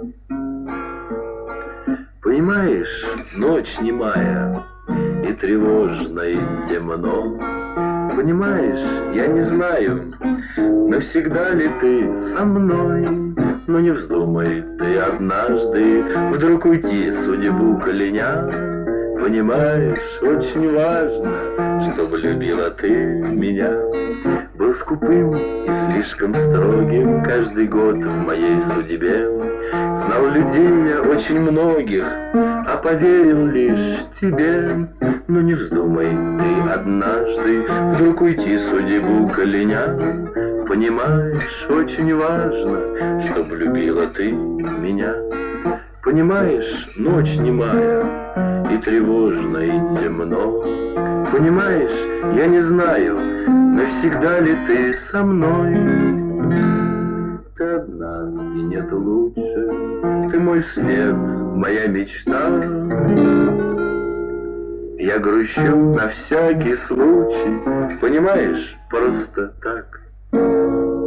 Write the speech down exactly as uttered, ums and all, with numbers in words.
Понимаешь, ночь немая, и тревожно, и темно. Понимаешь, я не знаю, навсегда ли ты со мной. Но не вздумай ты однажды вдруг уйти, судьбу кляня. Понимаешь, очень важно, чтобы любила ты меня. Был скупым и слишком строгим каждый год в моей судьбе. Знал людей я очень многих, а поверил лишь тебе. Но не вздумай ты однажды вдруг уйти, судьбу кляня. Понимаешь, очень важно, чтоб любила ты меня. Понимаешь, ночь немая, и тревожно, и темно. Понимаешь, я не знаю, навсегда ли ты со мной. Ты одна, и нет лучше, ты мой свет, моя мечта. Я грущу на всякий случай, понимаешь, просто так.